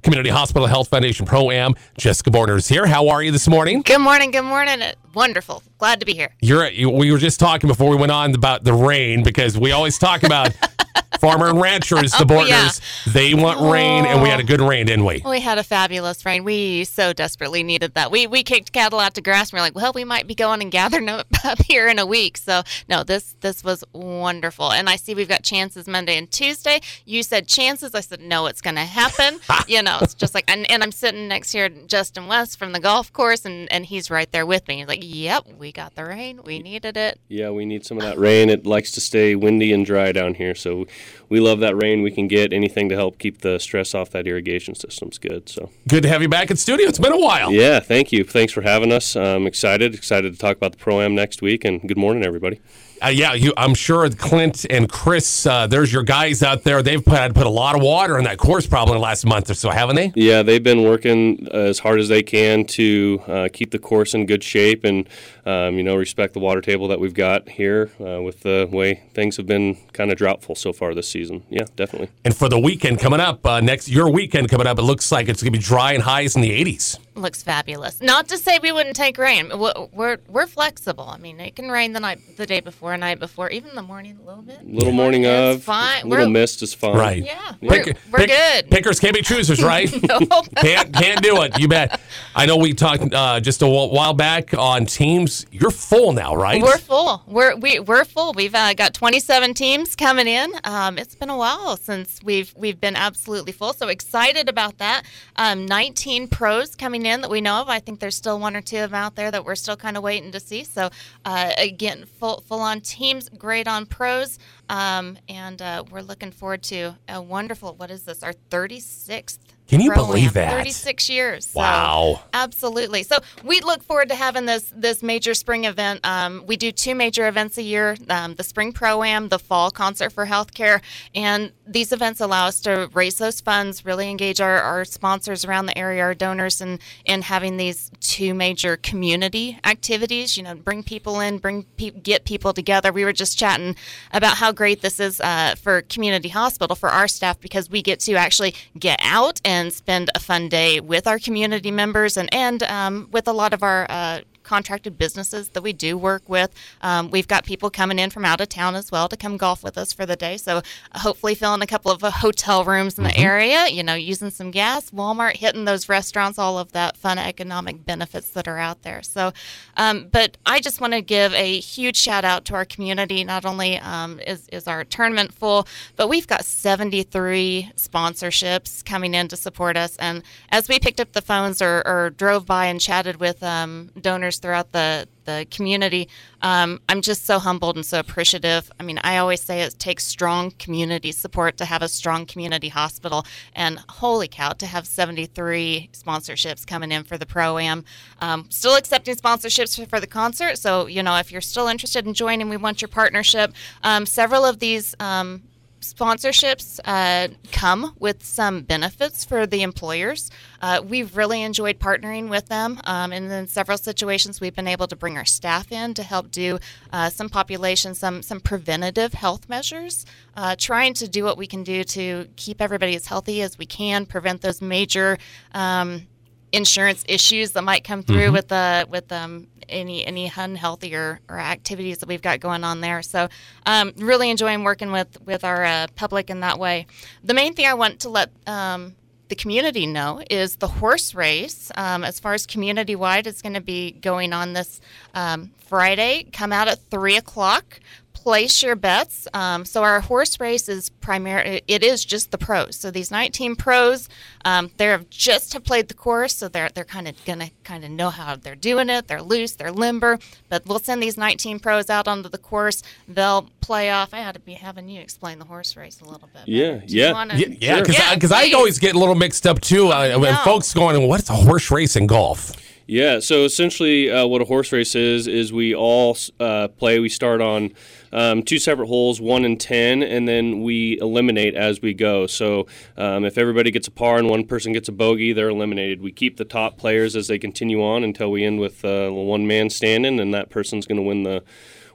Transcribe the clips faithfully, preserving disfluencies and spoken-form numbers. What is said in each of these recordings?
Community Hospital Health Foundation Pro-Am. Jessica Borner is here. How are you this morning? Good morning. Good morning. Wonderful. Glad to be here. You're. You, we were just talking before we went on about the rain because we always talk about farmer and ranchers, the Oh, Borners. yeah. They want rain, and we had a good rain, didn't we? We had a fabulous rain. We so desperately needed that. We we kicked cattle out to grass, and we we're like, well, we might be going and gathering them up here in a week. So, no, this this was wonderful. And I see we've got chances Monday and Tuesday. You said chances. I said, no, it's going to happen. You know, it's just like, and, and I'm sitting next here to Justin West from the golf course, and, and he's right there with me. He's like, yep, we got the rain. We needed it. Yeah, we need some of that rain. It likes to stay windy and dry down here, so we love that rain. We can get anything to help keep the stress off that irrigation system's good. So good to have you back in studio. It's been a while. Yeah, thank you. Thanks for having us. I'm excited, excited to talk about the Pro-Am next week, and good morning, everybody. Uh, yeah, you, I'm sure Clint and Chris, uh, there's your guys out there. They've put, had to put a lot of water in that course probably in the last month or so, haven't they? Yeah, they've been working as hard as they can to uh, keep the course in good shape and, um, you know, respect the water table that we've got here uh, with the way things have been kind of droughtful so far this season. Yeah, definitely. And for the weekend coming up, uh, next your weekend coming up, it looks like it's going to be dry and highs in the eighties. Looks fabulous. Not to say we wouldn't take rain. We're we're, we're flexible. I mean, it can rain the night, the day before, night before, even the morning a little bit. Little morning It's of, fine. little We're- mist is fine. Right. Yeah, we're, Pick- we're pick- good. Pickers can't be choosers, right? Nope. can't can't do it. You bet. I know we talked uh, just a wh- while back on teams. You're full now, right? We're full. We're we, we're full. We've uh, got twenty-seven teams coming in. Um, it's been a while since we've we've been absolutely full. So excited about that. Um, nineteen pros coming in that we know of. I think there's still one or two of them out there that we're still kind of waiting to see. So uh, again, full full on teams, great on pros, um, and uh, we're looking forward to a wonderful. What is this? Our thirty-sixth. Can you Pro-Am, believe that? thirty-six years. So, Wow. absolutely. So we look forward to having this this major spring event. Um, we do two major events a year, um, the Spring Pro-Am, the Fall Concert for Healthcare. And these events allow us to raise those funds, really engage our, our sponsors around the area, our donors, and, and having these two major community activities, you know, bring people in, bring pe- get people together. We were just chatting about how great this is uh, for Community Hospital, for our staff, because we get to actually get out and and spend a fun day with our community members and, and um, with a lot of our uh, contracted businesses that we do work with. Um, we've got people coming in from out of town as well to come golf with us for the day. So uh, hopefully filling a couple of uh, hotel rooms in the Mm-hmm. area, you know, using some gas, Walmart, hitting those restaurants, all of that fun economic benefits that are out there. So, um, but I just want to give a huge shout out to our community. Not only um, is, is our tournament full, but we've got seventy-three sponsorships coming in to support us. And as we picked up the phones or, or drove by and chatted with um, donors throughout the, the community, um, I'm just so humbled and so appreciative. I mean, I always say it takes strong community support to have a strong community hospital, and holy cow, to have seventy-three sponsorships coming in for the Pro-Am. Um, still accepting sponsorships for, for the concert, so, you know, if you're still interested in joining, we want your partnership. Um, several of these um, sponsorships uh, come with some benefits for the employers. Uh, we've really enjoyed partnering with them, um, and in several situations we've been able to bring our staff in to help do uh, some population, some some preventative health measures, uh, trying to do what we can do to keep everybody as healthy as we can, prevent those major um, insurance issues that might come through mm-hmm. with the with um, any any unhealthy or, or activities that we've got going on there. So um, really enjoying working with with our uh, public in that way. The main thing I want to let um, the community know is the horse race. Um, as far as community wide, it's going to be going on this um, Friday. Come out at three o'clock. Place your bets. Um, so our horse race is primary. It is just the pros. So these nineteen pros, um, they just have played the course, so they're they're kind of gonna kind of know how they're doing it. They're loose, they're limber. But we'll send these nineteen pros out onto the course. They'll play off. I ought to be having you explain the horse race a little bit. Yeah, yeah, wanna, yeah. Because yeah, because I always get a little mixed up too. Uh, when folks going, what's a horse race in golf? Yeah, so essentially uh, what a horse race is, is we all uh, play. We start on um, two separate holes, one and ten, and then we eliminate as we go. So um, if everybody gets a par and one person gets a bogey, they're eliminated. We keep the top players as they continue on until we end with uh, one man standing, and that person's going to win the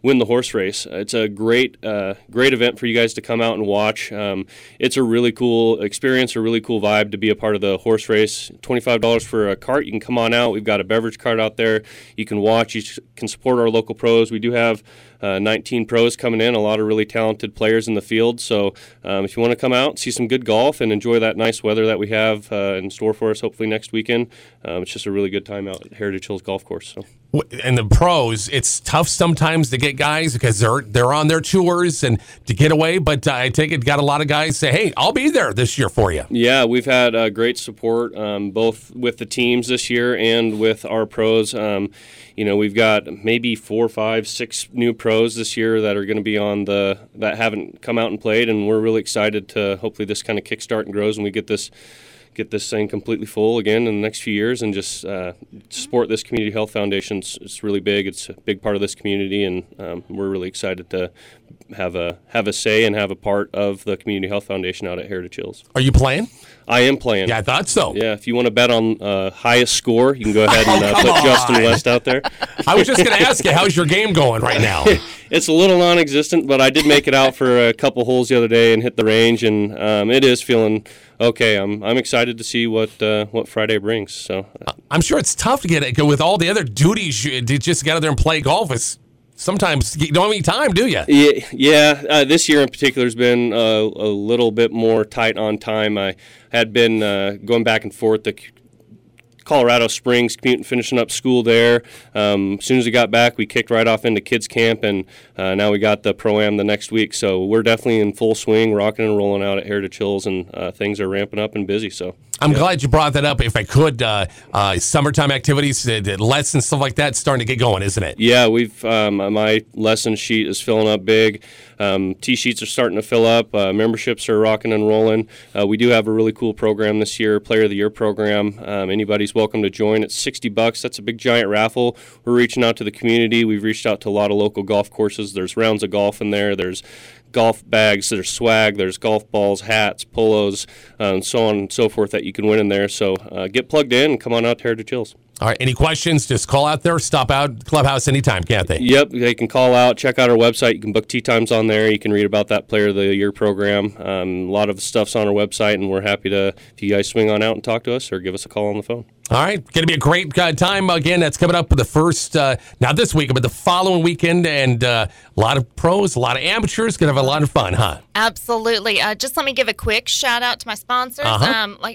win the horse race. It's a great uh, great event for you guys to come out and watch. Um, it's a really cool experience, a really cool vibe to be a part of the horse race. twenty-five dollars for a cart. You can come on out. We've got a beverage cart out there. You can watch. You can support our local pros. We do have uh, nineteen pros coming in, a lot of really talented players in the field. So um, if you want to come out, see some good golf, and enjoy that nice weather that we have uh, in store for us hopefully next weekend, um, it's just a really good time out at Heritage Hills Golf Course. So. And the pros, it's tough sometimes to get guys because they're they're on their tours and to get away. But uh, I take it got a lot of guys say, "Hey, I'll be there this year for you." Yeah, we've had uh, great support um, both with the teams this year and with our pros. Um, you know, we've got maybe four, five, six new pros this year that are going to be on the that haven't come out and played, and we're really excited to hopefully this kind of kickstart and grows and we get this. get this thing completely full again in the next few years and just uh, support this Community Health Foundation. It's, it's really big. It's a big part of this community, and um, we're really excited to have a have a say and have a part of the Community Health Foundation out at Heritage Hills. Are you playing? I am playing. Yeah, I thought so. Yeah, if you want to bet on uh, highest score, you can go ahead and uh, oh, put on. Justin West out there. I was just going to ask you, how's your game going right now? It's a little non-existent, but I did make it out for a couple holes the other day and hit the range, and um, it is feeling okay. I'm I'm excited to see what uh, what Friday brings. So I'm sure it's tough to get it with all the other duties. You to just get out there and play golf. It's sometimes you don't have any time, do you? Yeah, yeah. Uh, this year in particular has been uh, a little bit more tight on time. I had been uh, going back and forth to Colorado Springs, commuting, finishing up school there. Um, as soon as we got back, we kicked right off into kids camp, and uh, now we got the Pro-Am the next week. So we're definitely in full swing, rocking and rolling out at Heritage Hills, and uh, things are ramping up and busy. So I'm yeah. glad you brought that up. If I could, uh, uh, summertime activities, uh, lessons, stuff like that, starting to get going, isn't it? Yeah, we've um, my lesson sheet is filling up big. Um, T-sheets are starting to fill up. Uh, memberships are rocking and rolling. Uh, we do have a really cool program this year, Player of the Year program. Um, anybody's welcome to join. It's sixty bucks. That's a big giant raffle. We're reaching out to the community. We've reached out to a lot of local golf courses. There's rounds of golf in there. There's golf bags, there's swag, there's golf balls, hats, polos, uh, and so on and so forth that you can win in there. So uh, get plugged in and come on out to Heritage Hills. All right, any questions, just call out there, stop out Clubhouse anytime, can't they? Yep, they can call out, check out our website. You can book tee times on there. You can read about that Player of the Year program. Um, a lot of stuff's on our website, and we're happy to, if you guys swing on out and talk to us or give us a call on the phone. All right, going to be a great uh, time. Again, that's coming up with the first, uh, not this week, but the following weekend, and uh, a lot of pros, a lot of amateurs. Going to have a lot of fun, huh? Absolutely. Uh, just let me give a quick shout out to my sponsors. Uh-huh. Um, like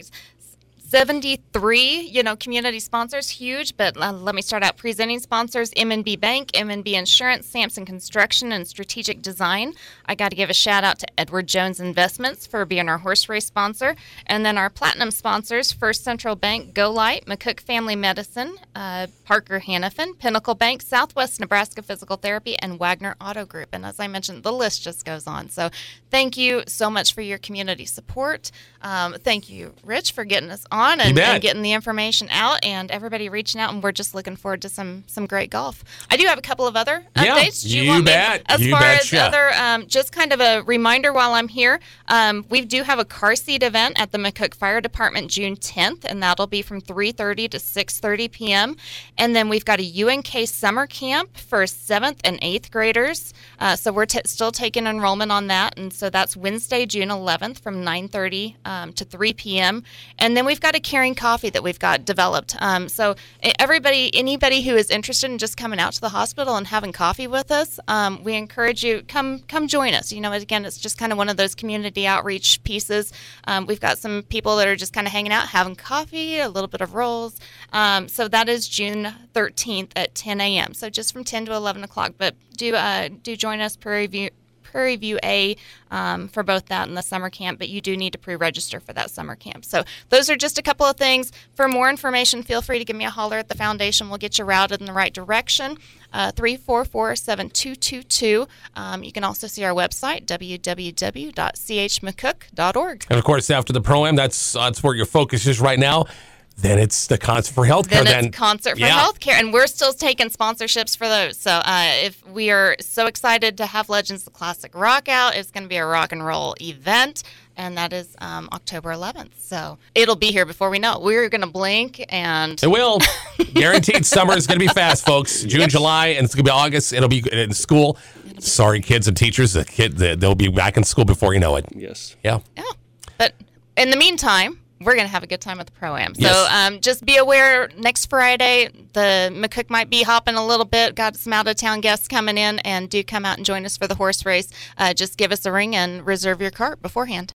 seventy-three, you know, community sponsors, huge, but uh, let me start out presenting sponsors: M and B Bank, M and B Insurance, Sampson Construction, and Strategic Design. I got to give a shout out to Edward Jones Investments for being our horse race sponsor, and then our platinum sponsors: First Central Bank, Go Light, McCook Family Medicine, uh, Parker Hannafin, Pinnacle Bank, Southwest Nebraska Physical Therapy, and Wagner Auto Group. And as I mentioned, the list just goes on. So thank you so much for your community support. Um, thank you, Rich, for getting us on and, and getting the information out, and everybody reaching out, and we're just looking forward to some some great golf. I do have a couple of other yeah, updates. Do you, you want bet. Me, as you far betcha. as other, um, just kind of a reminder while I'm here, um, we do have a car seat event at the McCook Fire Department June tenth, and that'll be from three thirty to six thirty p.m. And then we've got a U N K summer camp for seventh and eighth graders. Uh, so we're t- still taking enrollment on that, and so that's Wednesday, June eleventh from nine thirty um, to three p.m. And then we've got a caring coffee that we've got developed. Um, so everybody, anybody who is interested in just coming out to the hospital and having coffee with us, um, we encourage you, come come join us. You know, again, it's just kind of one of those community outreach pieces. Um, we've got some people that are just kind of hanging out, having coffee, a little bit of rolls. Um, so that is June thirteenth at ten a.m. So just from ten to eleven o'clock. But do uh, do join us, Prairie View Prairie View A um, for both that and the summer camp, but you do need to pre-register for that summer camp. So those are just a couple of things. For more information, feel free to give me a holler at the foundation. We'll get you routed in the right direction, uh, three four four, seven two two two. Um, you can also see our website, w w w dot c h mccook dot org. And, of course, after the Pro-Am, that's, that's where your focus is right now. Then it's the Concert for Healthcare. Then it's then, Concert for yeah. Healthcare, and we're still taking sponsorships for those. So uh, if we are so excited to have Legends of Classic Rock out, it's going to be a rock and roll event. and that is um, October eleventh. So it'll be here before we know it. We're going to blink, and it will. Guaranteed. Summer is going to be fast, folks. June, yep. July, and it's going to be August. It'll be in school. Be- Sorry, kids and teachers. The kid, they'll be back in school before you know it. Yes. Yeah. Yeah. But in the meantime, we're going to have a good time at the Pro-Am. So Yes. um, just be aware, next Friday, the McCook might be hopping a little bit. Got some out-of-town guests coming in, and do come out and join us for the horse race. Uh, just give us a ring and reserve your cart beforehand.